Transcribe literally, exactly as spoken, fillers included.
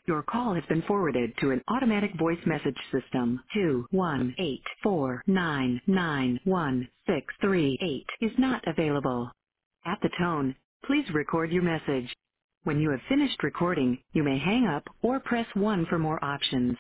Your call has been forwarded to an automatic voice message system. two one eight four nine nine one six three eight is not available. At the tone, please record your message. When you have finished recording, you may hang up or press one for more options.